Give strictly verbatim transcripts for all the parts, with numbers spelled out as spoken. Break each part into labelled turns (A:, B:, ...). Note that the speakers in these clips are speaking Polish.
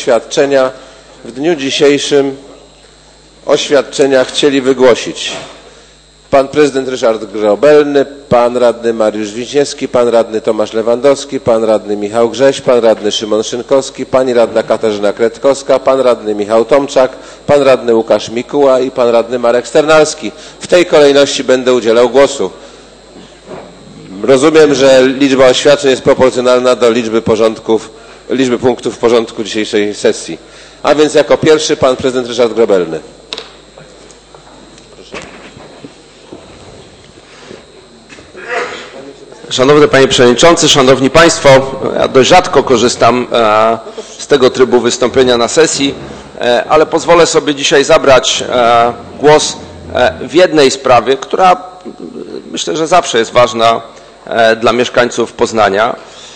A: oświadczenia. W dniu dzisiejszym oświadczenia chcieli wygłosić pan prezydent Ryszard Grobelny, pan radny Mariusz Wiśniewski, pan radny Tomasz Lewandowski, pan radny Michał Grześ, pan radny Szymon Szynkowski, pani radna Katarzyna Kretkowska, pan radny Michał Tomczak, pan radny Łukasz Mikuła i pan radny Marek Sternalski. W tej kolejności będę udzielał głosu. Rozumiem, że liczba oświadczeń jest proporcjonalna do liczby porządków, liczby punktów w porządku dzisiejszej sesji. A więc jako pierwszy pan prezydent Ryszard Grobelny.
B: Szanowny Panie Przewodniczący, Szanowni Państwo, ja dość rzadko korzystam z tego trybu wystąpienia na sesji, ale pozwolę sobie dzisiaj zabrać głos w jednej sprawie, która myślę, że zawsze jest ważna dla mieszkańców Poznania.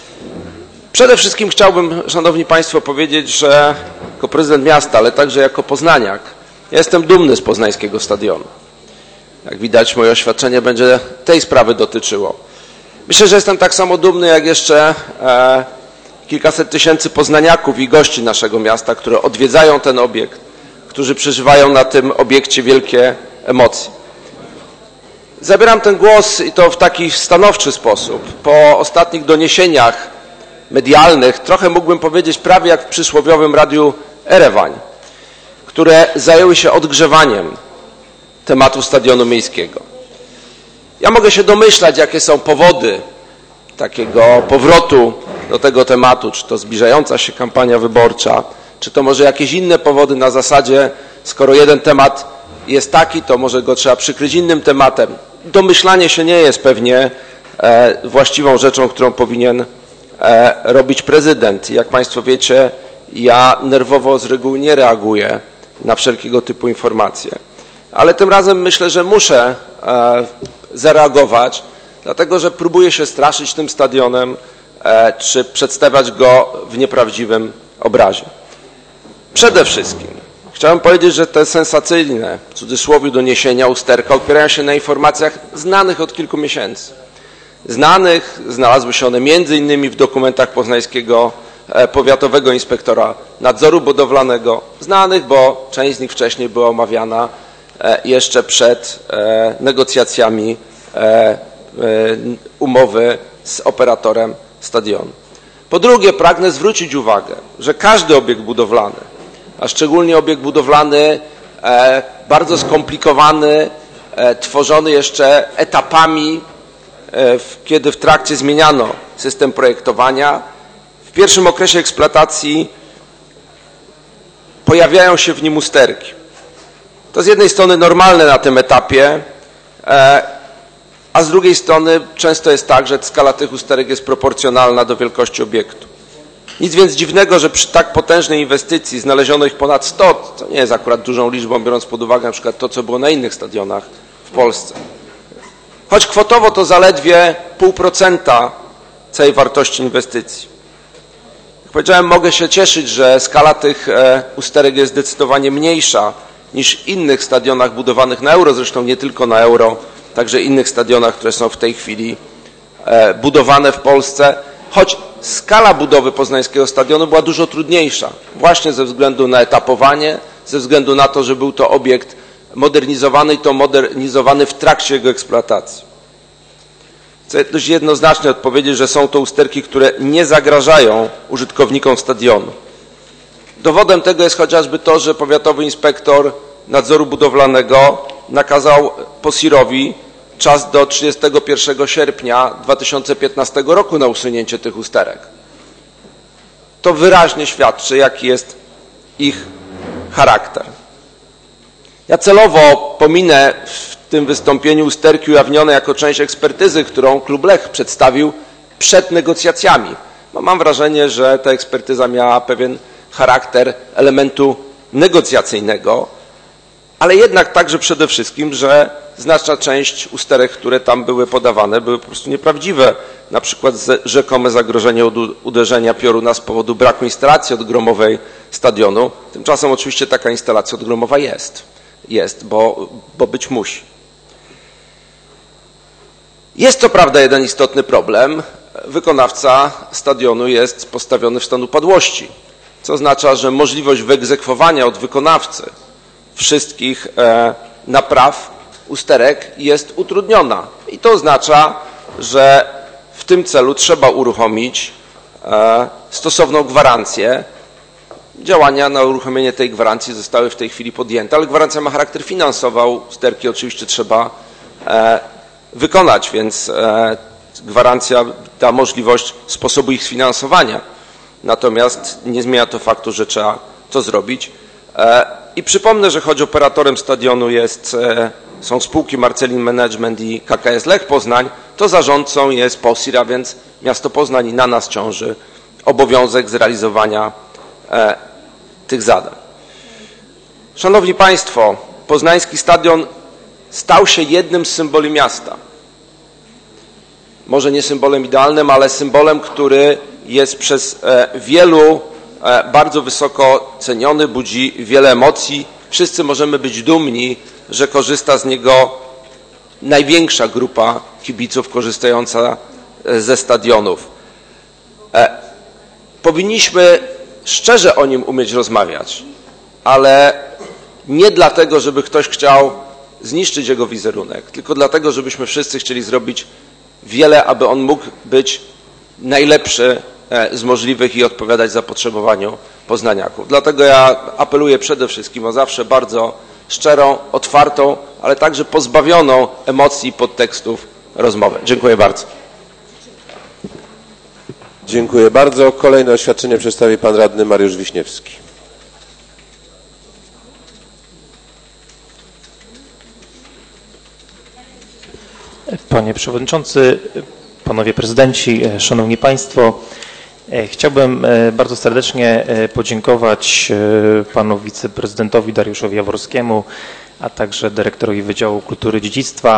B: Przede wszystkim chciałbym, Szanowni Państwo, powiedzieć, że jako prezydent miasta, ale także jako poznaniak, ja jestem dumny z poznańskiego stadionu. Jak widać, moje oświadczenie będzie tej sprawy dotyczyło. Myślę, że jestem tak samo dumny jak jeszcze e, kilkaset tysięcy poznaniaków i gości naszego miasta, które odwiedzają ten obiekt, którzy przeżywają na tym obiekcie wielkie emocje. Zabieram ten głos i to w taki stanowczy sposób. Po ostatnich doniesieniach medialnych, trochę mógłbym powiedzieć prawie jak w przysłowiowym Radiu Erewań, które zajęły się odgrzewaniem tematu stadionu miejskiego. Ja mogę się domyślać, jakie są powody takiego powrotu do tego tematu, czy to zbliżająca się kampania wyborcza, czy to może jakieś inne powody na zasadzie, skoro jeden temat jest taki, to może go trzeba przykryć innym tematem. Domyślanie się nie jest pewnie e, właściwą rzeczą, którą powinien e, robić prezydent. Jak Państwo wiecie, ja nerwowo z reguły nie reaguję na wszelkiego typu informacje. Ale tym razem myślę, że muszę e, zareagować, dlatego że próbuje się straszyć tym stadionem, e, czy przedstawiać go w nieprawdziwym obrazie. Przede wszystkim chciałem powiedzieć, że te sensacyjne, w cudzysłowie, doniesienia usterka opierają się na informacjach znanych od kilku miesięcy. Znanych, znalazły się one między innymi w dokumentach poznańskiego e, powiatowego inspektora nadzoru budowlanego, znanych, bo część z nich wcześniej była omawiana jeszcze przed negocjacjami umowy z operatorem stadionu. Po drugie, pragnę zwrócić uwagę, że każdy obiekt budowlany, a szczególnie obiekt budowlany bardzo skomplikowany, tworzony jeszcze etapami, kiedy w trakcie zmieniano system projektowania, w pierwszym okresie eksploatacji pojawiają się w nim usterki. To z jednej strony normalne na tym etapie, a z drugiej strony często jest tak, że skala tych usterek jest proporcjonalna do wielkości obiektu. Nic więc dziwnego, że przy tak potężnej inwestycji znaleziono ich ponad sto, co nie jest akurat dużą liczbą, biorąc pod uwagę na przykład to, co było na innych stadionach w Polsce. Choć kwotowo to zaledwie pół procenta całej wartości inwestycji. Jak powiedziałem, mogę się cieszyć, że skala tych usterek jest zdecydowanie mniejsza niż w innych stadionach budowanych na euro, zresztą nie tylko na euro, także innych stadionach, które są w tej chwili budowane w Polsce, choć skala budowy poznańskiego stadionu była dużo trudniejsza, właśnie ze względu na etapowanie, ze względu na to, że był to obiekt modernizowany i to modernizowany w trakcie jego eksploatacji. Chcę dość jednoznacznie odpowiedzieć, że są to usterki, które nie zagrażają użytkownikom stadionu. Dowodem tego jest chociażby to, że powiatowy inspektor nadzoru budowlanego nakazał POSIR-owi czas do trzydziestego pierwszego sierpnia dwa tysiące piętnastego roku na usunięcie tych usterek. To wyraźnie świadczy, jaki jest ich charakter. Ja celowo pominę w tym wystąpieniu usterki ujawnione jako część ekspertyzy, którą klub Lech przedstawił przed negocjacjami. Bo mam wrażenie, że ta ekspertyza miała pewien charakter elementu negocjacyjnego, ale jednak także przede wszystkim, że znaczna część usterek, które tam były podawane, były po prostu nieprawdziwe. Na przykład rzekome zagrożenie uderzenia pioruna z powodu braku instalacji odgromowej stadionu. Tymczasem oczywiście taka instalacja odgromowa jest, jest, bo, bo być musi. Jest to prawda jeden istotny problem. Wykonawca stadionu jest postawiony w stan upadłości. co oznacza, że możliwość wyegzekwowania od wykonawcy wszystkich napraw usterek jest utrudniona. I to oznacza, że w tym celu trzeba uruchomić stosowną gwarancję. Działania na uruchomienie tej gwarancji zostały w tej chwili podjęte, ale gwarancja ma charakter finansowy, a usterki oczywiście trzeba wykonać, więc gwarancja da możliwość sposobu ich sfinansowania. Natomiast nie zmienia to faktu, że trzeba to zrobić. I przypomnę, że choć operatorem stadionu jest, są spółki Marcelin Management i K K S Lech Poznań, to zarządcą jest Posir, a więc miasto Poznań i na nas ciąży obowiązek zrealizowania tych zadań. Szanowni Państwo, poznański stadion stał się jednym z symboli miasta. Może nie symbolem idealnym, ale symbolem, który jest przez wielu bardzo wysoko ceniony, budzi wiele emocji. Wszyscy możemy być dumni, że korzysta z niego największa grupa kibiców korzystająca ze stadionów. Powinniśmy szczerze o nim umieć rozmawiać, ale nie dlatego, żeby ktoś chciał zniszczyć jego wizerunek, tylko dlatego, żebyśmy wszyscy chcieli zrobić wiele, aby on mógł być najlepszy z możliwych i odpowiadać zapotrzebowaniu poznaniaków. Dlatego ja apeluję przede wszystkim o zawsze bardzo szczerą, otwartą, ale także pozbawioną emocji i podtekstów rozmowę. Dziękuję bardzo.
A: Dziękuję bardzo. Kolejne oświadczenie przedstawi pan radny Mariusz Wiśniewski.
C: Panie Przewodniczący, Panowie Prezydenci, Szanowni Państwo, chciałbym bardzo serdecznie podziękować Panu Wiceprezydentowi Dariuszowi Jaworskiemu, a także Dyrektorowi Wydziału Kultury i Dziedzictwa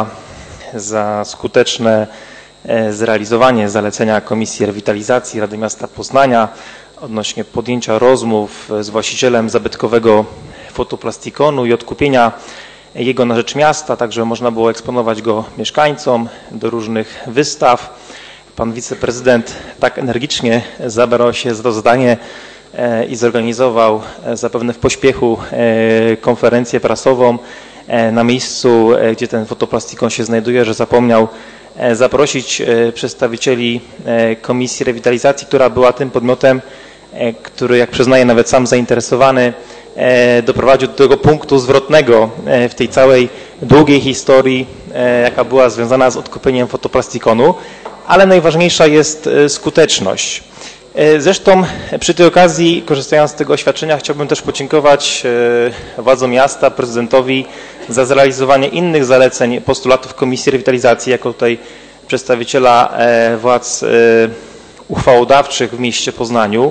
C: za skuteczne zrealizowanie zalecenia Komisji Rewitalizacji Rady Miasta Poznania odnośnie podjęcia rozmów z właścicielem zabytkowego fotoplastikonu i odkupienia jego na rzecz miasta, także można było eksponować go mieszkańcom do różnych wystaw. Pan wiceprezydent tak energicznie zabrał się za to zadanie i zorganizował zapewne w pośpiechu konferencję prasową na miejscu, gdzie ten fotoplastikon się znajduje, że zapomniał zaprosić przedstawicieli Komisji Rewitalizacji, która była tym podmiotem, który, jak przyznaje nawet sam zainteresowany, doprowadził do tego punktu zwrotnego w tej całej długiej historii, jaka była związana z odkupieniem fotoplastikonu, ale najważniejsza jest skuteczność. Zresztą przy tej okazji, korzystając z tego oświadczenia, chciałbym też podziękować władzom miasta, prezydentowi za zrealizowanie innych zaleceń, postulatów Komisji Rewitalizacji, jako tutaj przedstawiciela władz uchwałodawczych w mieście Poznaniu,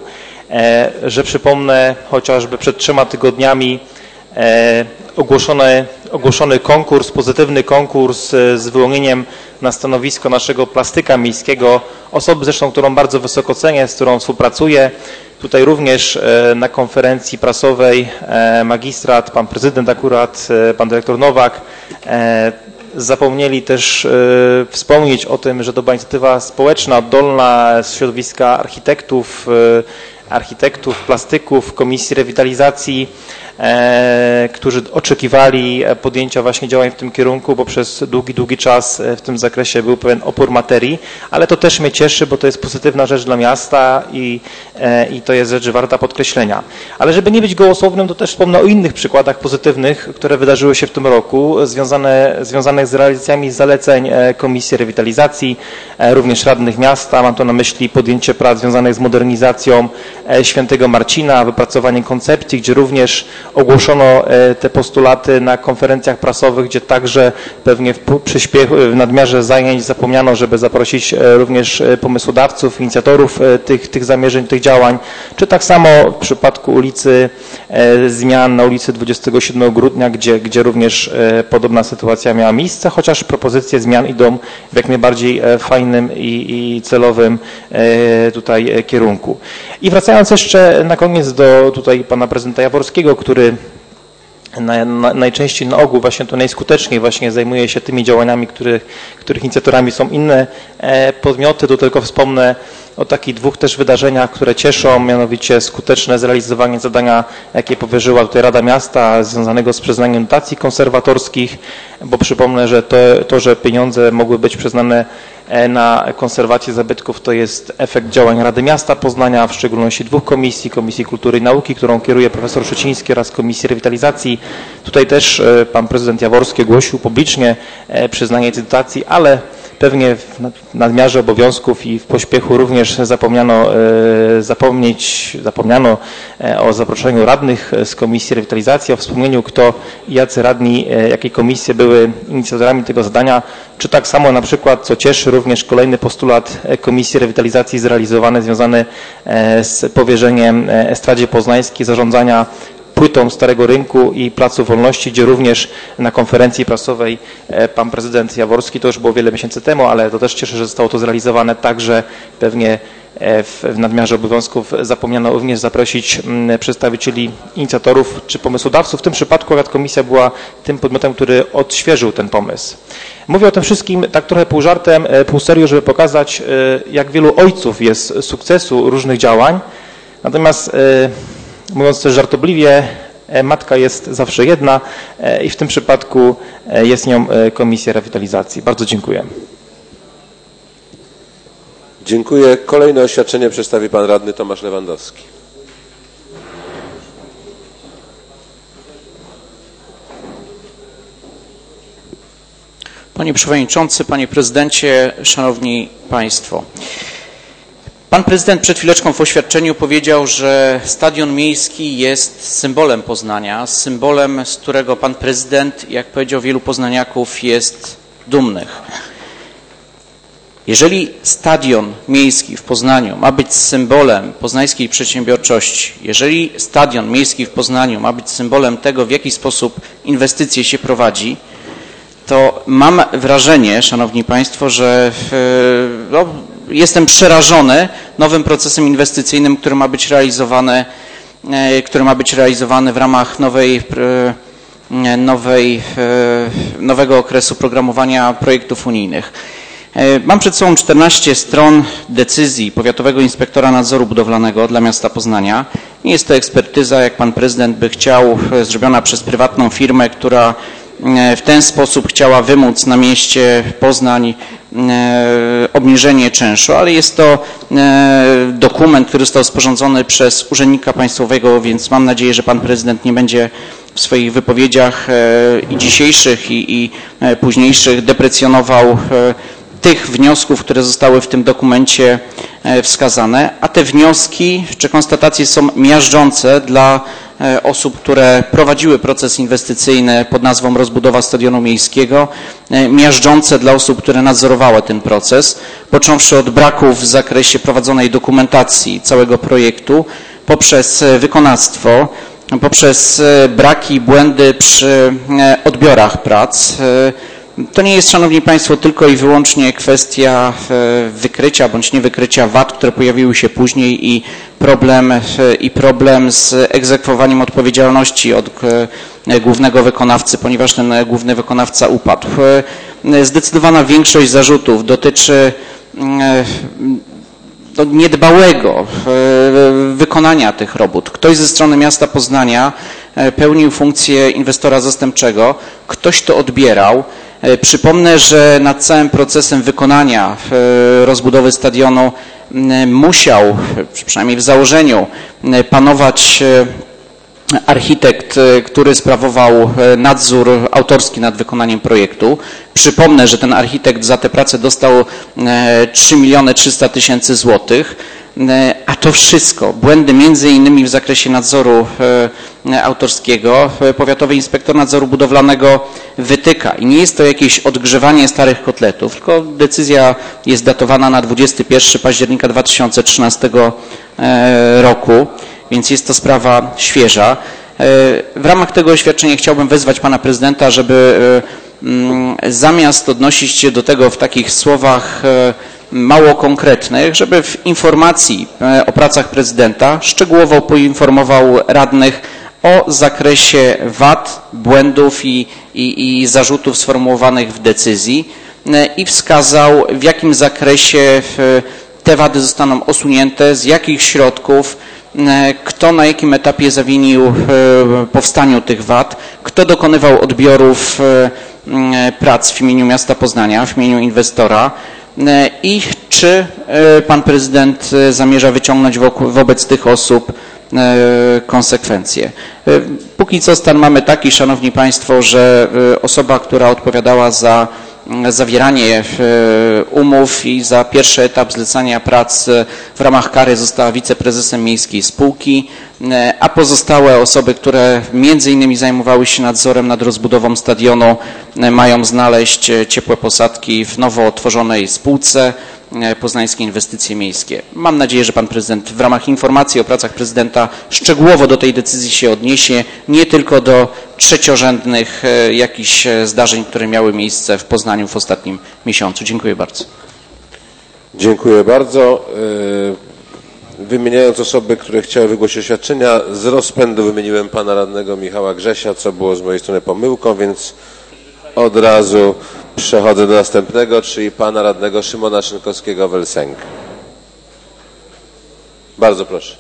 C: że przypomnę, chociażby przed trzema tygodniami ogłoszony, ogłoszony konkurs, pozytywny konkurs z wyłonieniem na stanowisko naszego plastyka miejskiego, osoby zresztą, którą bardzo wysoko cenię, z którą współpracuję. Tutaj również na konferencji prasowej magistrat, pan prezydent akurat, pan dyrektor Nowak, zapomnieli też wspomnieć o tym, że to była inicjatywa społeczna, oddolna z środowiska architektów, architektów, plastyków, Komisji Rewitalizacji, e, którzy oczekiwali podjęcia właśnie działań w tym kierunku, bo przez długi, długi czas w tym zakresie był pewien opór materii, ale to też mnie cieszy, bo to jest pozytywna rzecz dla miasta i, e, i to jest rzecz warta podkreślenia. Ale żeby nie być gołosłownym, to też wspomnę o innych przykładach pozytywnych, które wydarzyły się w tym roku, związane, związanych z realizacjami zaleceń Komisji Rewitalizacji, e, również radnych miasta. Mam tu na myśli podjęcie prac związanych z modernizacją Świętego Marcina, wypracowanie koncepcji, gdzie również ogłoszono te postulaty na konferencjach prasowych, gdzie także pewnie w przyspiechu, w nadmiarze zajęć zapomniano, żeby zaprosić również pomysłodawców, inicjatorów tych, tych zamierzeń, tych działań, czy tak samo w przypadku ulicy zmian na ulicy dwudziestego siódmego grudnia, gdzie, gdzie również podobna sytuacja miała miejsce, chociaż propozycje zmian idą w jak najbardziej fajnym i, i celowym tutaj kierunku. I wracając jeszcze na koniec do tutaj pana prezydenta Jaworskiego, który na, na, najczęściej na ogół właśnie to najskuteczniej właśnie zajmuje się tymi działaniami, których, których inicjatorami są inne e, podmioty. Tu tylko wspomnę o takich dwóch też wydarzeniach, które cieszą, mianowicie skuteczne zrealizowanie zadania, jakie powierzyła tutaj Rada Miasta, związanego z przyznaniem dotacji konserwatorskich, bo przypomnę, że to, to że pieniądze mogły być przyznane na konserwację zabytków, to jest efekt działań Rady Miasta Poznania, w szczególności dwóch komisji, Komisji Kultury i Nauki, którą kieruje profesor Szyciński, oraz Komisji Rewitalizacji. Tutaj też pan prezydent Jaworski ogłosił publicznie przyznanie tej dotacji, ale pewnie w nadmiarze obowiązków i w pośpiechu również zapomniano zapomnieć, zapomniano o zaproszeniu radnych z Komisji Rewitalizacji, o wspomnieniu, kto i jacy radni, jakie komisje były inicjatorami tego zadania, czy tak samo na przykład, co cieszy, również kolejny postulat Komisji Rewitalizacji zrealizowany, związany z powierzeniem Estradzie Poznańskiej zarządzania płytą Starego Rynku i Placu Wolności, gdzie również na konferencji prasowej pan prezydent Jaworski, to już było wiele miesięcy temu, ale to też cieszy, że zostało to zrealizowane, także pewnie w nadmiarze obowiązków zapomniano również zaprosić przedstawicieli inicjatorów czy pomysłodawców. W tym przypadku akurat komisja była tym podmiotem, który odświeżył ten pomysł. Mówię o tym wszystkim tak trochę pół żartem, pół serio, żeby pokazać, jak wielu ojców jest sukcesu różnych działań. Natomiast mówiąc też żartobliwie, matka jest zawsze jedna i w tym przypadku jest nią Komisja Rewitalizacji. Bardzo dziękuję.
A: Dziękuję. Kolejne oświadczenie przedstawi pan radny Tomasz Lewandowski.
D: Panie Przewodniczący, Panie Prezydencie, Szanowni Państwo. Pan prezydent przed chwileczką w oświadczeniu powiedział, że stadion miejski jest symbolem Poznania, symbolem, z którego pan prezydent, jak powiedział wielu poznaniaków, jest dumnych. Jeżeli stadion miejski w Poznaniu ma być symbolem poznańskiej przedsiębiorczości, jeżeli stadion miejski w Poznaniu ma być symbolem tego, w jaki sposób inwestycje się prowadzi, to mam wrażenie, Szanowni Państwo, że no, jestem przerażony nowym procesem inwestycyjnym, który ma być realizowany, który ma być realizowany w ramach nowej, nowej, nowego okresu programowania projektów unijnych. Mam przed sobą czternaście stron decyzji Powiatowego Inspektora Nadzoru Budowlanego dla miasta Poznania. Nie jest to ekspertyza, jak pan prezydent by chciał, zrobiona przez prywatną firmę, która w ten sposób chciała wymóc na mieście Poznań obniżenie czynszu, ale jest to dokument, który został sporządzony przez urzędnika państwowego, więc mam nadzieję, że pan prezydent nie będzie w swoich wypowiedziach i dzisiejszych, i, i późniejszych deprecjonował tych wniosków, które zostały w tym dokumencie wskazane, a te wnioski czy konstatacje są miażdżące dla osób, które prowadziły proces inwestycyjny pod nazwą rozbudowa stadionu miejskiego, miażdżące dla osób, które nadzorowały ten proces, począwszy od braków w zakresie prowadzonej dokumentacji całego projektu, poprzez wykonawstwo, poprzez braki i błędy przy odbiorach prac. To nie jest, Szanowni Państwo, tylko i wyłącznie kwestia wykrycia bądź niewykrycia wad, które pojawiły się później i problem, i problem z egzekwowaniem odpowiedzialności od głównego wykonawcy, ponieważ ten główny wykonawca upadł. Zdecydowana większość zarzutów dotyczy do niedbałego wykonania tych robót. Ktoś ze strony miasta Poznania pełnił funkcję inwestora zastępczego, ktoś to odbierał. Przypomnę, że nad całym procesem wykonania rozbudowy stadionu musiał, przynajmniej w założeniu, panować architekt, który sprawował nadzór autorski nad wykonaniem projektu. Przypomnę, że ten architekt za tę pracę dostał trzy miliony trzysta tysięcy złotych, a to wszystko, błędy między innymi w zakresie nadzoru autorskiego, Powiatowy Inspektor Nadzoru Budowlanego wytyka. I nie jest to jakieś odgrzewanie starych kotletów, tylko decyzja jest datowana na dwudziestego pierwszego października dwa tysiące trzynastego roku, więc jest to sprawa świeża. W ramach tego oświadczenia chciałbym wezwać pana prezydenta, żeby zamiast odnosić się do tego w takich słowach mało konkretnych, żeby w informacji o pracach prezydenta szczegółowo poinformował radnych o zakresie wad, błędów i, i, i zarzutów sformułowanych w decyzji i wskazał, w jakim zakresie te wady zostaną usunięte, z jakich środków, kto na jakim etapie zawinił powstaniu tych wad, kto dokonywał odbiorów prac w imieniu miasta Poznania, w imieniu inwestora i czy pan prezydent zamierza wyciągnąć wobec tych osób konsekwencje. Póki co stan mamy taki, szanowni państwo, że osoba, która odpowiadała za zawieranie umów i za pierwszy etap zlecania prac w ramach kary została wiceprezesem miejskiej spółki, a pozostałe osoby, które między innymi zajmowały się nadzorem nad rozbudową stadionu, mają znaleźć ciepłe posadki w nowo otworzonej spółce Poznańskie Inwestycje Miejskie. Mam nadzieję, że pan prezydent w ramach informacji o pracach prezydenta szczegółowo do tej decyzji się odniesie, nie tylko do trzeciorzędnych jakichś zdarzeń, które miały miejsce w Poznaniu w ostatnim miesiącu. Dziękuję bardzo.
A: Dziękuję bardzo. Wymieniając osoby, które chciały wygłosić oświadczenia, z rozpędu wymieniłem pana radnego Michała Grzesia, co było z mojej strony pomyłką, więc od razu przechodzę do następnego, czyli pana radnego Szymona Szynkowskiego-Welsenk. Bardzo proszę.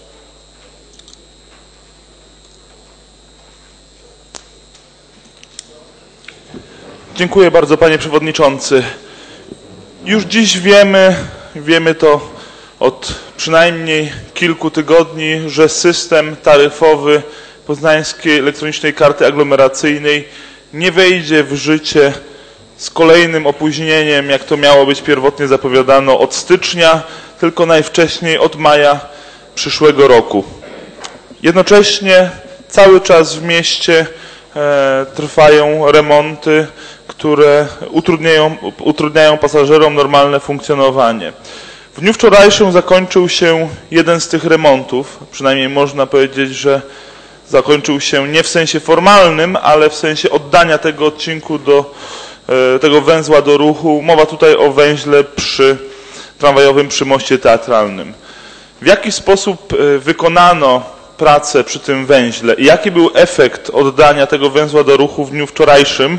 E: Dziękuję bardzo, panie przewodniczący. Już dziś wiemy, wiemy to od przynajmniej kilku tygodni, że system taryfowy Poznańskiej Elektronicznej Karty Aglomeracyjnej nie wejdzie w życie z kolejnym opóźnieniem, jak to miało być pierwotnie zapowiadano, od stycznia, tylko najwcześniej od maja przyszłego roku. Jednocześnie cały czas w mieście e, trwają remonty, które utrudniają, utrudniają pasażerom normalne funkcjonowanie. W dniu wczorajszym zakończył się jeden z tych remontów, przynajmniej można powiedzieć, że zakończył się nie w sensie formalnym, ale w sensie oddania tego odcinku do tego węzła do ruchu. Mowa tutaj o węźle przy tramwajowym przy moście teatralnym. W jaki sposób wykonano pracę przy tym węźle i jaki był efekt oddania tego węzła do ruchu w dniu wczorajszym?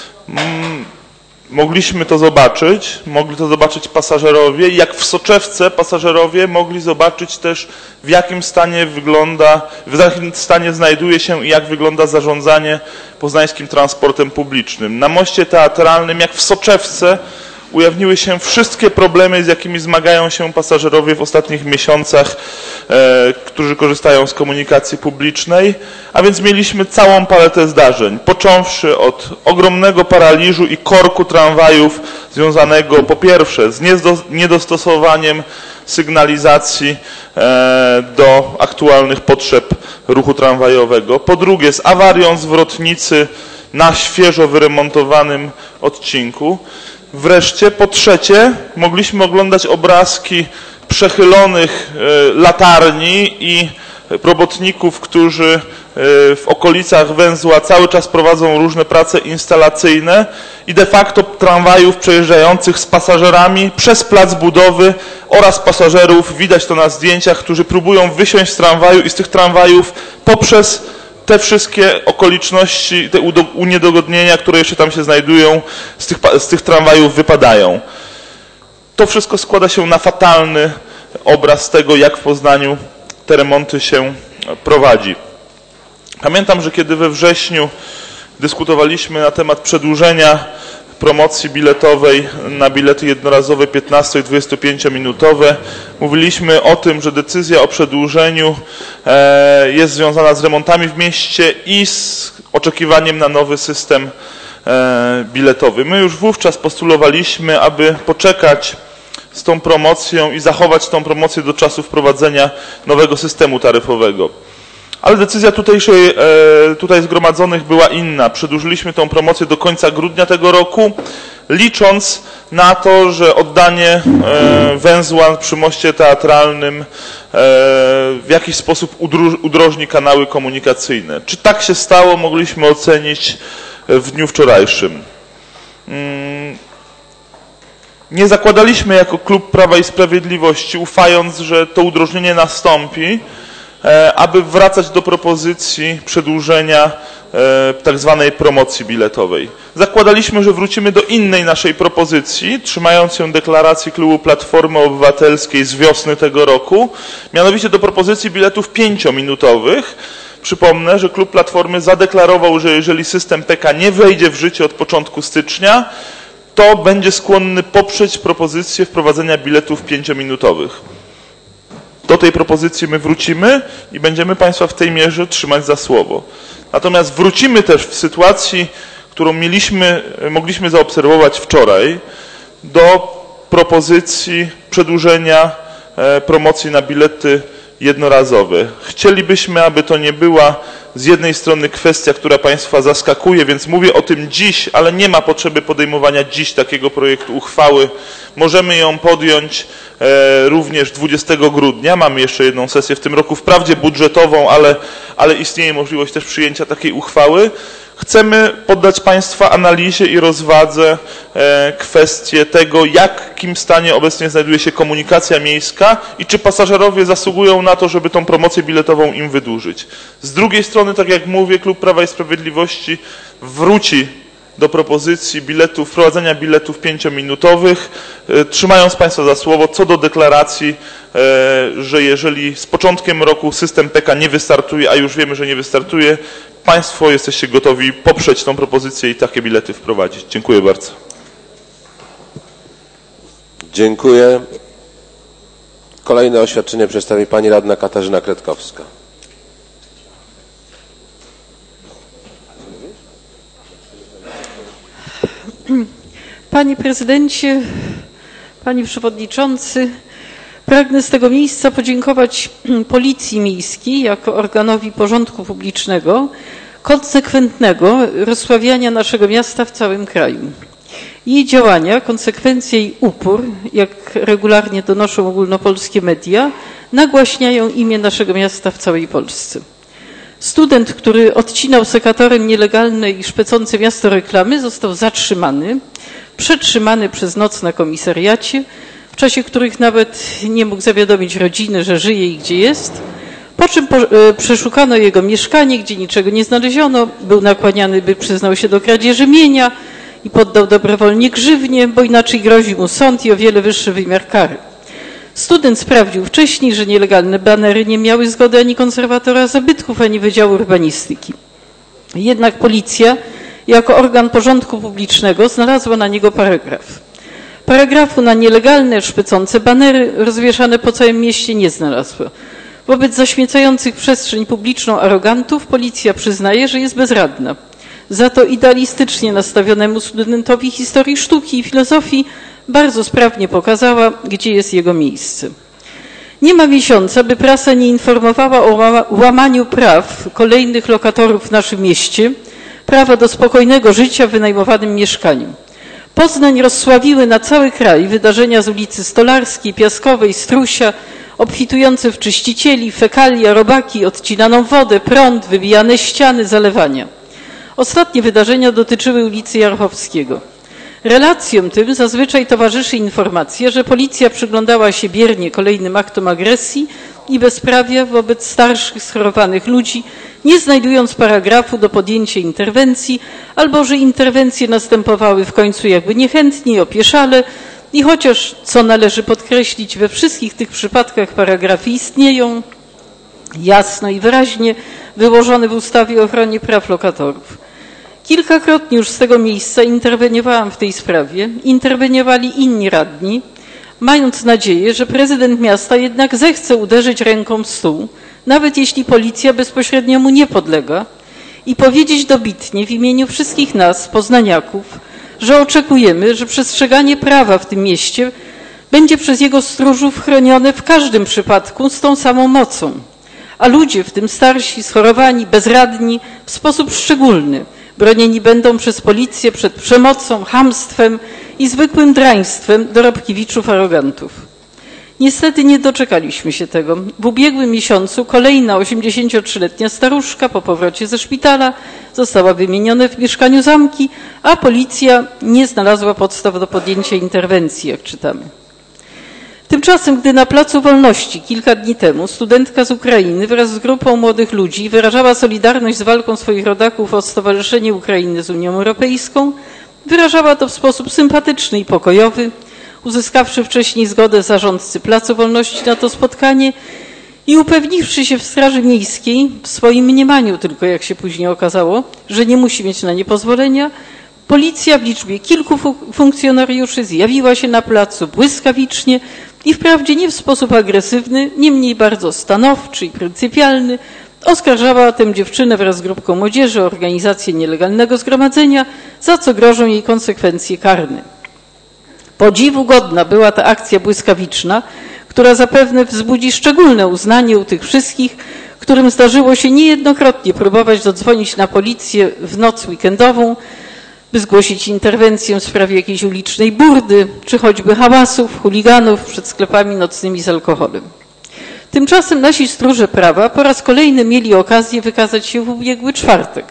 E: Mogliśmy to zobaczyć, mogli to zobaczyć pasażerowie i jak w soczewce pasażerowie mogli zobaczyć też, w jakim stanie wygląda, w jakim stanie znajduje się i jak wygląda zarządzanie poznańskim transportem publicznym. Na moście teatralnym, jak w soczewce, ujawniły się wszystkie problemy, z jakimi zmagają się pasażerowie w ostatnich miesiącach, e, którzy korzystają z komunikacji publicznej, a więc mieliśmy całą paletę zdarzeń, począwszy od ogromnego paraliżu i korku tramwajów związanego po pierwsze z niedostosowaniem sygnalizacji e, do aktualnych potrzeb ruchu tramwajowego, po drugie z awarią zwrotnicy na świeżo wyremontowanym odcinku. Wreszcie, po trzecie, mogliśmy oglądać obrazki przechylonych latarni i robotników, którzy w okolicach węzła cały czas prowadzą różne prace instalacyjne i de facto tramwajów przejeżdżających z pasażerami przez plac budowy oraz pasażerów, widać to na zdjęciach, którzy próbują wysiąść z tramwaju i z tych tramwajów poprzez te wszystkie okoliczności, te uniedogodnienia, które jeszcze tam się znajdują, z tych, z tych tramwajów wypadają. To wszystko składa się na fatalny obraz tego, jak w Poznaniu te remonty się prowadzi. Pamiętam, że kiedy we wrześniu dyskutowaliśmy na temat przedłużenia promocji biletowej na bilety jednorazowe piętnasto i dwudziestopięciominutowe. Mówiliśmy o tym, że decyzja o przedłużeniu jest związana z remontami w mieście i z oczekiwaniem na nowy system biletowy. My już wówczas postulowaliśmy, aby poczekać z tą promocją i zachować tą promocję do czasu wprowadzenia nowego systemu taryfowego. Ale decyzja tutejszej, tutaj zgromadzonych była inna. Przedłużyliśmy tą promocję do końca grudnia tego roku, licząc na to, że oddanie węzła przy moście teatralnym w jakiś sposób udrożni kanały komunikacyjne. Czy tak się stało, mogliśmy ocenić w dniu wczorajszym. Nie zakładaliśmy jako klub Prawa i Sprawiedliwości, ufając, że to udrożnienie nastąpi, aby wracać do propozycji przedłużenia tak zwanej promocji biletowej. Zakładaliśmy, że wrócimy do innej naszej propozycji, trzymając się deklaracji klubu Platformy Obywatelskiej z wiosny tego roku, mianowicie do propozycji biletów pięciominutowych. Przypomnę, że klub Platformy zadeklarował, że jeżeli system P K nie wejdzie w życie od początku stycznia, to będzie skłonny poprzeć propozycję wprowadzenia biletów pięciominutowych. Do tej propozycji my wrócimy i będziemy Państwa w tej mierze trzymać za słowo. Natomiast wrócimy też w sytuacji, którą mieliśmy, mogliśmy zaobserwować wczoraj, do propozycji przedłużenia promocji na bilety jednorazowe. Chcielibyśmy, aby to nie była z jednej strony kwestia, która Państwa zaskakuje, więc mówię o tym dziś, ale nie ma potrzeby podejmowania dziś takiego projektu uchwały. Możemy ją podjąć e, również dwudziestego grudnia. Mamy jeszcze jedną sesję w tym roku, wprawdzie budżetową, ale, ale istnieje możliwość też przyjęcia takiej uchwały. Chcemy poddać Państwa analizie i rozwadze e, kwestię tego, w jakim stanie obecnie znajduje się komunikacja miejska i czy pasażerowie zasługują na to, żeby tą promocję biletową im wydłużyć. Z drugiej strony, tak jak mówię, Klub Prawa i Sprawiedliwości wróci do propozycji biletów, wprowadzenia biletów pięciominutowych, e, trzymając Państwa za słowo co do deklaracji, e, że jeżeli z początkiem roku system P K nie wystartuje, a już wiemy, że nie wystartuje, Państwo jesteście gotowi poprzeć tą propozycję i takie bilety wprowadzić. Dziękuję bardzo.
A: Dziękuję. Kolejne oświadczenie przedstawi Pani Radna Katarzyna Kretkowska.
F: Panie Prezydencie, Panie Przewodniczący, pragnę z tego miejsca podziękować Policji Miejskiej jako organowi porządku publicznego konsekwentnego rozsławiania naszego miasta w całym kraju. Jej działania, konsekwencje i upór, jak regularnie donoszą ogólnopolskie media, nagłaśniają imię naszego miasta w całej Polsce. Student, który odcinał sekatorem nielegalne i szpecące miasto reklamy, został zatrzymany, przetrzymany przez noc na komisariacie, w czasie których nawet nie mógł zawiadomić rodziny, że żyje i gdzie jest, po czym po, e, przeszukano jego mieszkanie, gdzie niczego nie znaleziono, był nakłaniany, by przyznał się do kradzieży mienia i poddał dobrowolnie grzywnię, bo inaczej grozi mu sąd i o wiele wyższy wymiar kary. Student sprawdził wcześniej, że nielegalne banery nie miały zgody ani konserwatora zabytków, ani Wydziału Urbanistyki. Jednak policja, jako organ porządku publicznego, znalazła na niego paragraf. Paragrafu na nielegalne, szpecące banery rozwieszane po całym mieście nie znalazła. Wobec zaśmiecających przestrzeń publiczną arogantów policja przyznaje, że jest bezradna. Za to idealistycznie nastawionemu studentowi historii sztuki i filozofii bardzo sprawnie pokazała, gdzie jest jego miejsce. Nie ma miesiąca, by prasa nie informowała o łamaniu praw kolejnych lokatorów w naszym mieście, prawa do spokojnego życia w wynajmowanym mieszkaniu. Poznań rozsławiły na cały kraj wydarzenia z ulicy Stolarskiej, Piaskowej, Strusia, obfitujące w czyścicieli, fekalia, robaki, odcinaną wodę, prąd, wybijane ściany, zalewania. Ostatnie wydarzenia dotyczyły ulicy Jarchowskiego. Relacjom tym zazwyczaj towarzyszy informacja, że policja przyglądała się biernie kolejnym aktom agresji i bezprawia wobec starszych, schorowanych ludzi, nie znajdując paragrafu do podjęcia interwencji, albo że interwencje następowały w końcu jakby niechętnie i opieszale i chociaż, co należy podkreślić, we wszystkich tych przypadkach paragrafy istnieją, jasno i wyraźnie wyłożone w ustawie o ochronie praw lokatorów. Kilkakrotnie już z tego miejsca interweniowałam w tej sprawie, interweniowali inni radni, mając nadzieję, że prezydent miasta jednak zechce uderzyć ręką w stół, nawet jeśli policja bezpośrednio mu nie podlega, i powiedzieć dobitnie w imieniu wszystkich nas, poznaniaków, że oczekujemy, że przestrzeganie prawa w tym mieście będzie przez jego stróżów chronione w każdym przypadku z tą samą mocą, a ludzie, w tym starsi, schorowani, bezradni, w sposób szczególny bronieni będą przez policję przed przemocą, chamstwem i zwykłym draństwem dorobkiewiczów arogantów. Niestety nie doczekaliśmy się tego. W ubiegłym miesiącu kolejna osiemdziesięciotrzyletnia staruszka po powrocie ze szpitala została wymieniona w mieszkaniu zamki, a policja nie znalazła podstaw do podjęcia interwencji, jak czytamy. Tymczasem, gdy na Placu Wolności kilka dni temu studentka z Ukrainy wraz z grupą młodych ludzi wyrażała solidarność z walką swoich rodaków o Stowarzyszenie Ukrainy z Unią Europejską, wyrażała to w sposób sympatyczny i pokojowy, uzyskawszy wcześniej zgodę zarządcy Placu Wolności na to spotkanie i upewniwszy się w Straży Miejskiej, w swoim mniemaniu tylko, jak się później okazało, że nie musi mieć na nie pozwolenia, policja w liczbie kilku funkcjonariuszy zjawiła się na placu błyskawicznie i wprawdzie nie w sposób agresywny, niemniej bardzo stanowczy i pryncypialny, oskarżała tę dziewczynę wraz z grupką młodzieży o organizację nielegalnego zgromadzenia, za co grożą jej konsekwencje karne. Podziwu godna była ta akcja błyskawiczna, która zapewne wzbudzi szczególne uznanie u tych wszystkich, którym zdarzyło się niejednokrotnie próbować zadzwonić na policję w noc weekendową, by zgłosić interwencję w sprawie jakiejś ulicznej burdy, czy choćby hałasów, chuliganów przed sklepami nocnymi z alkoholem. Tymczasem nasi stróże prawa po raz kolejny mieli okazję wykazać się w ubiegły czwartek,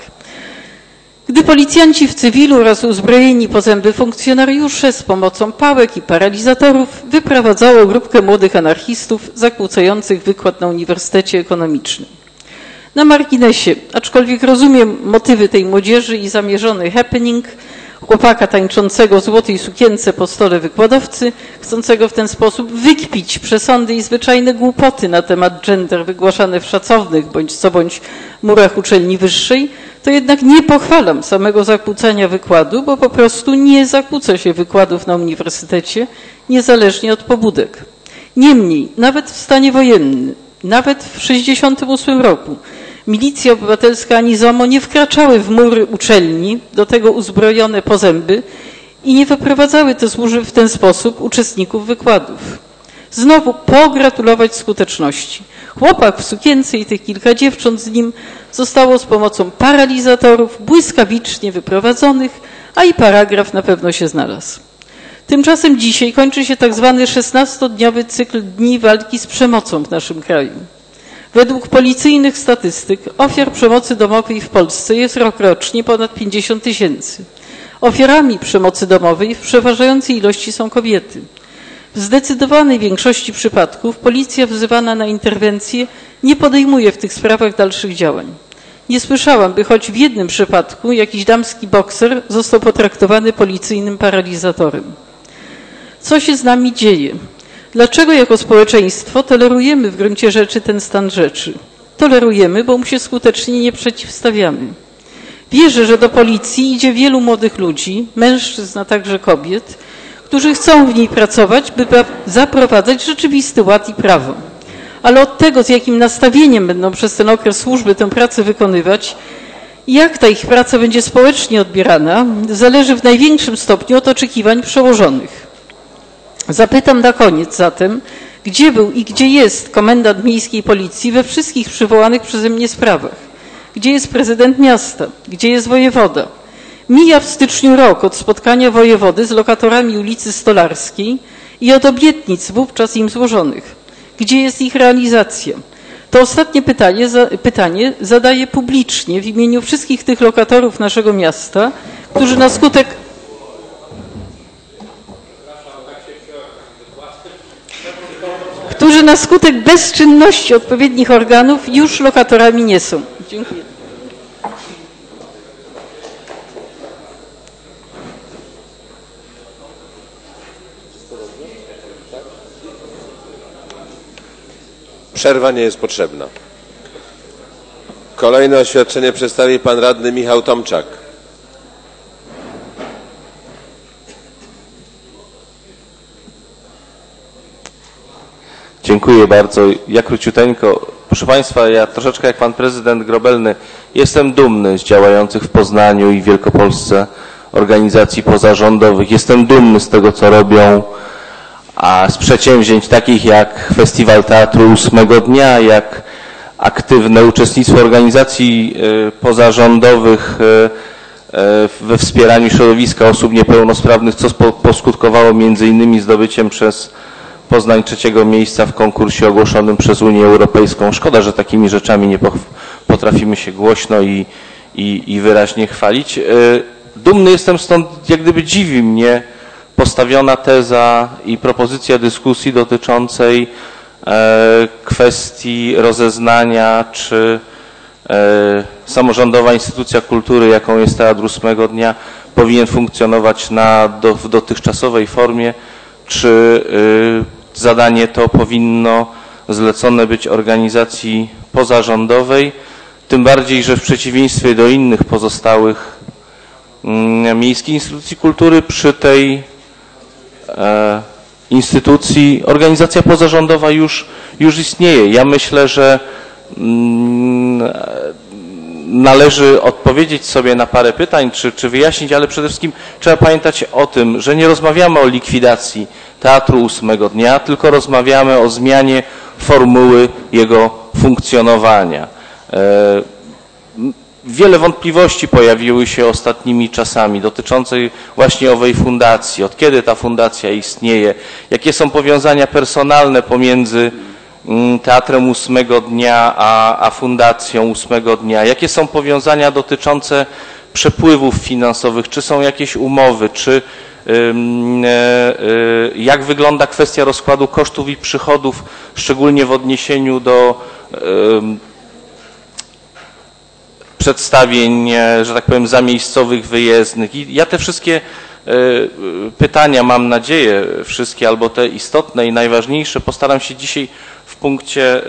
F: gdy policjanci w cywilu oraz uzbrojeni po zęby funkcjonariusze z pomocą pałek i paralizatorów wyprowadzało grupkę młodych anarchistów zakłócających wykład na Uniwersytecie Ekonomicznym. Na marginesie, aczkolwiek rozumiem motywy tej młodzieży i zamierzony happening chłopaka tańczącego w złotej sukience po stole wykładowcy, chcącego w ten sposób wykpić przesądy i zwyczajne głupoty na temat gender wygłaszane w szacownych bądź co bądź murach uczelni wyższej, to jednak nie pochwalam samego zakłócania wykładu, bo po prostu nie zakłóca się wykładów na uniwersytecie, niezależnie od pobudek. Niemniej, nawet w stanie wojennym, nawet w tysiąc dziewięćset sześćdziesiątym ósmym roku, milicja obywatelska ani ZOMO nie wkraczały w mury uczelni, do tego uzbrojone po zęby i nie wyprowadzały te służby w ten sposób uczestników wykładów. Znowu pogratulować skuteczności. Chłopak w sukience i tych kilka dziewcząt z nim zostało z pomocą paralizatorów błyskawicznie wyprowadzonych, a i paragraf na pewno się znalazł. Tymczasem dzisiaj kończy się tak zwany szesnastodniowy cykl dni walki z przemocą w naszym kraju. Według policyjnych statystyk ofiar przemocy domowej w Polsce jest rokrocznie ponad pięćdziesiąt tysięcy. Ofiarami przemocy domowej w przeważającej ilości są kobiety. W zdecydowanej większości przypadków policja wzywana na interwencję nie podejmuje w tych sprawach dalszych działań. Nie słyszałam, by choć w jednym przypadku jakiś damski bokser został potraktowany policyjnym paralizatorem. Co się z nami dzieje? Dlaczego jako społeczeństwo tolerujemy w gruncie rzeczy ten stan rzeczy? Tolerujemy, bo mu się skutecznie nie przeciwstawiamy. Wierzę, że do policji idzie wielu młodych ludzi, mężczyzn, a także kobiet, którzy chcą w niej pracować, by zaprowadzać rzeczywisty ład i prawo. Ale od tego, z jakim nastawieniem będą przez ten okres służby tę pracę wykonywać i jak ta ich praca będzie społecznie odbierana, zależy w największym stopniu od oczekiwań przełożonych. Zapytam na koniec zatem, gdzie był i gdzie jest komendant miejskiej policji we wszystkich przywołanych przeze mnie sprawach? Gdzie jest prezydent miasta? Gdzie jest wojewoda? Mija w styczniu rok od spotkania wojewody z lokatorami ulicy Stolarskiej i od obietnic wówczas im złożonych. Gdzie jest ich realizacja? To ostatnie pytanie, pytanie zadaję publicznie w imieniu wszystkich tych lokatorów naszego miasta, którzy na skutek którzy na skutek bezczynności odpowiednich organów już lokatorami nie są. Dziękuję.
A: Przerwa nie jest potrzebna. Kolejne oświadczenie przedstawi pan radny Michał Tomczak.
G: Dziękuję bardzo. Ja króciuteńko. Proszę Państwa, ja troszeczkę jak Pan Prezydent Grobelny jestem dumny z działających w Poznaniu i w Wielkopolsce organizacji pozarządowych. Jestem dumny z tego, co robią, a z przedsięwzięć takich jak Festiwal Teatru ósmego dnia, jak aktywne uczestnictwo organizacji pozarządowych we wspieraniu środowiska osób niepełnosprawnych, co poskutkowało między innymi zdobyciem przez Poznań trzeciego miejsca w konkursie ogłoszonym przez Unię Europejską. Szkoda, że takimi rzeczami nie potrafimy się głośno i, i, i wyraźnie chwalić. Dumny jestem stąd, jak gdyby dziwi mnie postawiona teza i propozycja dyskusji dotyczącej kwestii rozeznania, czy samorządowa instytucja kultury, jaką jest Teatr ósmego Dnia, powinien funkcjonować na, do, w dotychczasowej formie, czy zadanie to powinno zlecone być organizacji pozarządowej, tym bardziej, że w przeciwieństwie do innych pozostałych miejskich instytucji kultury przy tej e, instytucji organizacja pozarządowa już, już istnieje. Ja myślę, że mm, należy odpowiedzieć sobie na parę pytań, czy, czy wyjaśnić, ale przede wszystkim trzeba pamiętać o tym, że nie rozmawiamy o likwidacji Teatru ósmego Dnia, tylko rozmawiamy o zmianie formuły jego funkcjonowania. E, Wiele wątpliwości pojawiły się ostatnimi czasami dotyczących właśnie owej fundacji. Od kiedy ta fundacja istnieje? Jakie są powiązania personalne pomiędzy Teatrem ósmego Dnia a, a Fundacją ósmego Dnia? Jakie są powiązania dotyczące przepływów finansowych? Czy są jakieś umowy? Czy jak wygląda kwestia rozkładu kosztów i przychodów, szczególnie w odniesieniu do przedstawień, że tak powiem, zamiejscowych, wyjezdnych. I ja te wszystkie pytania, mam nadzieję, wszystkie albo te istotne i najważniejsze, postaram się dzisiaj w punkcie,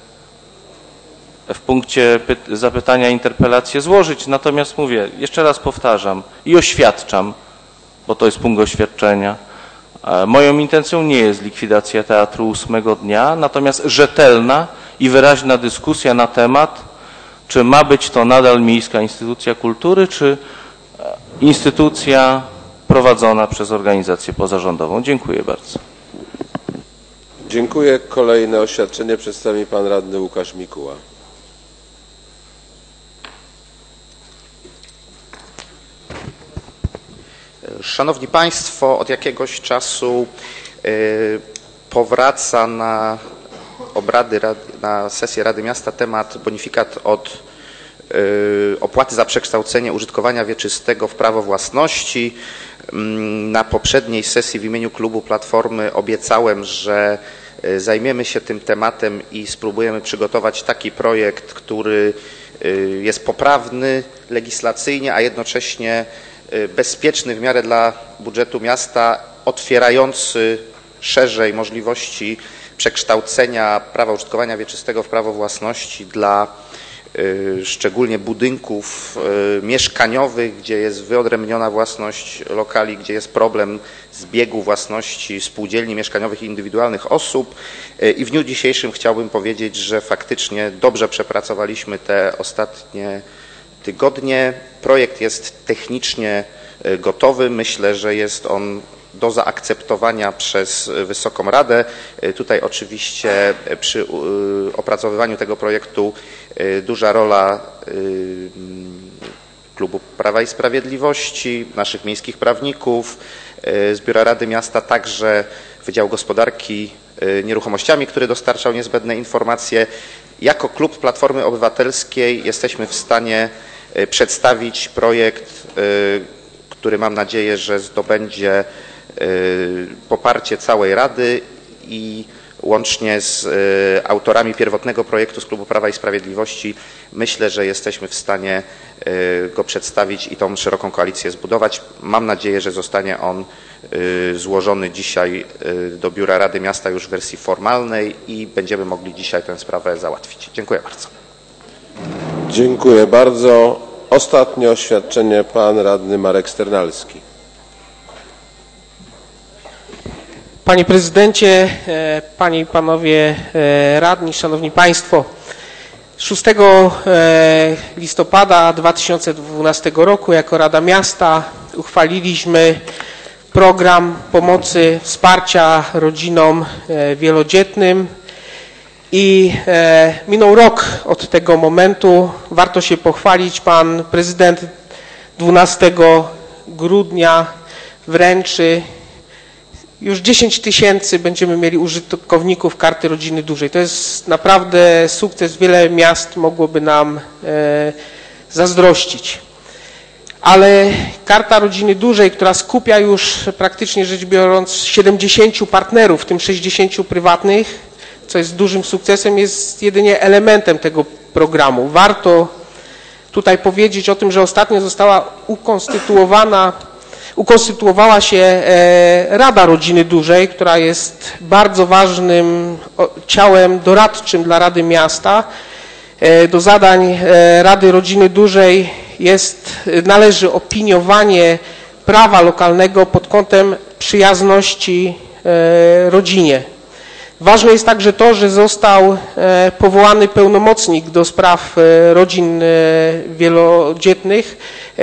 G: w punkcie zapytania, interpelację złożyć. Natomiast mówię, jeszcze raz powtarzam i oświadczam, bo to jest punkt oświadczenia. Moją intencją nie jest likwidacja Teatru ósmego Dnia, natomiast rzetelna i wyraźna dyskusja na temat, czy ma być to nadal miejska instytucja kultury, czy instytucja prowadzona przez organizację pozarządową. Dziękuję bardzo.
A: Dziękuję. Kolejne oświadczenie przedstawi pan radny Łukasz Mikuła.
H: Szanowni Państwo, od jakiegoś czasu powraca na obrady, na sesję Rady Miasta temat bonifikat od opłaty za przekształcenie użytkowania wieczystego w prawo własności. Na poprzedniej sesji w imieniu klubu Platformy obiecałem, że zajmiemy się tym tematem i spróbujemy przygotować taki projekt, który jest poprawny legislacyjnie, a jednocześnie bezpieczny w miarę dla budżetu miasta, otwierający szerzej możliwości przekształcenia prawa użytkowania wieczystego w prawo własności dla y, szczególnie budynków y, mieszkaniowych, gdzie jest wyodrębniona własność lokali, gdzie jest problem zbiegu własności spółdzielni mieszkaniowych i indywidualnych osób. Y, I w dniu dzisiejszym chciałbym powiedzieć, że faktycznie dobrze przepracowaliśmy te ostatnie tygodnie. Projekt jest technicznie y, gotowy. Myślę, że jest on do zaakceptowania przez Wysoką Radę. Tutaj oczywiście przy opracowywaniu tego projektu duża rola Klubu Prawa i Sprawiedliwości, naszych miejskich prawników, z Biura Rady Miasta, także Wydział Gospodarki Nieruchomościami, który dostarczał niezbędne informacje. Jako klub Platformy Obywatelskiej jesteśmy w stanie przedstawić projekt, który mam nadzieję, że zdobędzie poparcie całej Rady i łącznie z autorami pierwotnego projektu z Klubu Prawa i Sprawiedliwości myślę, że jesteśmy w stanie go przedstawić i tą szeroką koalicję zbudować. Mam nadzieję, że zostanie on złożony dzisiaj do Biura Rady Miasta już w wersji formalnej i będziemy mogli dzisiaj tę sprawę załatwić. Dziękuję bardzo.
A: Dziękuję bardzo. Ostatnie oświadczenie pan radny Marek Sternalski.
I: Panie Prezydencie, Panie i Panowie Radni, Szanowni Państwo, szóstego listopada dwa tysiące dwunastego roku jako Rada Miasta uchwaliliśmy program pomocy, wsparcia rodzinom wielodzietnym i minął rok od tego momentu. Warto się pochwalić, Pan Prezydent dwunastego grudnia wręczy już dziesięć tysięcy będziemy mieli użytkowników Karty Rodziny Dużej. To jest naprawdę sukces. Wiele miast mogłoby nam e, zazdrościć. ale Karta Rodziny Dużej, która skupia już praktycznie rzecz biorąc siedemdziesięciu partnerów, w tym sześćdziesięciu prywatnych, co jest dużym sukcesem, jest jedynie elementem tego programu. Warto tutaj powiedzieć o tym, że ostatnio została ukonstytuowana, ukonstytuowała się Rada Rodziny Dużej, która jest bardzo ważnym ciałem doradczym dla Rady Miasta. Do zadań Rady Rodziny Dużej jest, należy opiniowanie prawa lokalnego pod kątem przyjazności rodzinie. Ważne jest także to, że został powołany pełnomocnik do spraw rodzin wielodzietnych.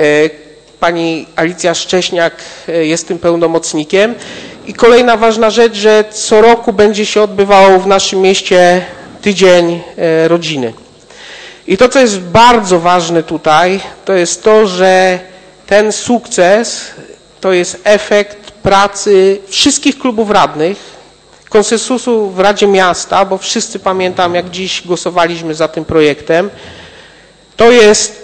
I: Pani Alicja Szcześniak jest tym pełnomocnikiem. I kolejna ważna rzecz, że co roku będzie się odbywał w naszym mieście Tydzień Rodziny. I to, co jest bardzo ważne tutaj, to jest to, że ten sukces to jest efekt pracy wszystkich klubów radnych, konsensusu w Radzie Miasta, bo wszyscy pamiętam, jak dziś głosowaliśmy za tym projektem. To jest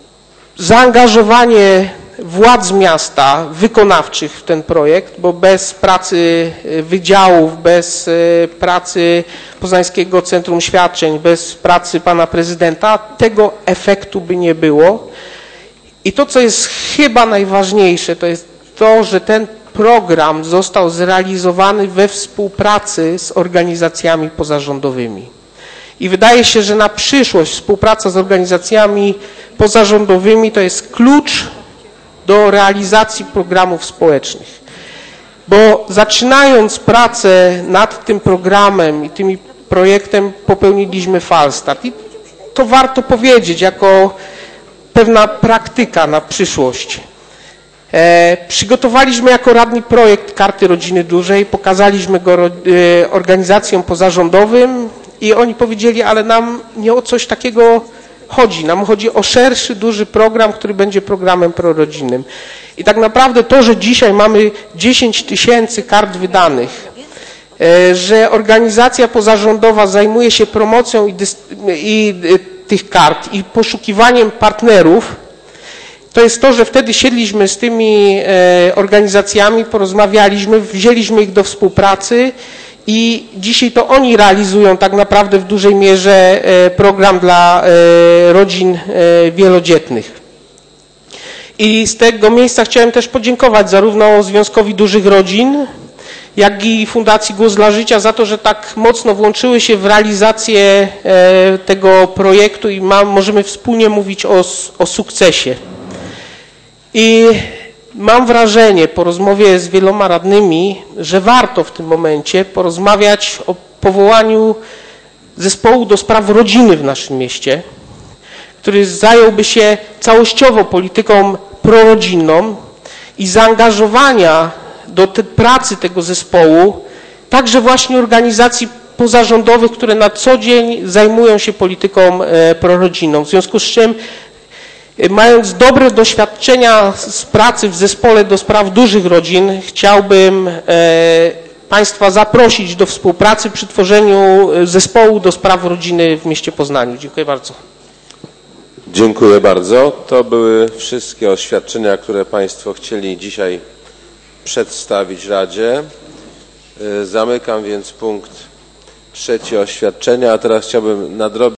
I: zaangażowanie władz miasta wykonawczych w ten projekt, bo bez pracy wydziałów, bez pracy Poznańskiego Centrum Świadczeń, bez pracy pana prezydenta tego efektu by nie było. I to, co jest chyba najważniejsze, to jest to, że ten program został zrealizowany we współpracy z organizacjami pozarządowymi. I wydaje się, że na przyszłość współpraca z organizacjami pozarządowymi to jest klucz do realizacji programów społecznych. Bo zaczynając pracę nad tym programem i tym projektem popełniliśmy falstart. I to warto powiedzieć jako pewna praktyka na przyszłość. E, przygotowaliśmy jako radni projekt Karty Rodziny Dużej, pokazaliśmy go e, organizacjom pozarządowym i oni powiedzieli, ale nam nie o coś takiego chodzi. Nam chodzi o szerszy, duży program, który będzie programem prorodzinnym. I tak naprawdę to, że dzisiaj mamy dziesięć tysięcy kart wydanych, e, że organizacja pozarządowa zajmuje się promocją i, i e, tych kart i poszukiwaniem partnerów, to jest to, że wtedy siedliśmy z tymi e, organizacjami, porozmawialiśmy, wzięliśmy ich do współpracy i dzisiaj to oni realizują tak naprawdę w dużej mierze e, program dla e, rodzin e, wielodzietnych. I z tego miejsca chciałem też podziękować zarówno Związkowi Dużych Rodzin, jak i Fundacji Głos dla Życia za to, że tak mocno włączyły się w realizację e, tego projektu i ma, możemy wspólnie mówić o, o sukcesie. I mam wrażenie po rozmowie z wieloma radnymi, że warto w tym momencie porozmawiać o powołaniu zespołu do spraw rodziny w naszym mieście, który zająłby się całościowo polityką prorodzinną i zaangażowania do te, pracy tego zespołu także właśnie organizacji pozarządowych, które na co dzień zajmują się polityką e, prorodzinną. W związku z czym mając dobre doświadczenia z pracy w zespole do spraw dużych rodzin, chciałbym e, Państwa zaprosić do współpracy przy tworzeniu zespołu do spraw rodziny w mieście Poznaniu. Dziękuję bardzo.
A: Dziękuję bardzo. To były wszystkie oświadczenia, które Państwo chcieli dzisiaj przedstawić Radzie. Zamykam więc punkt trzeci oświadczenia, a teraz chciałbym nadrobić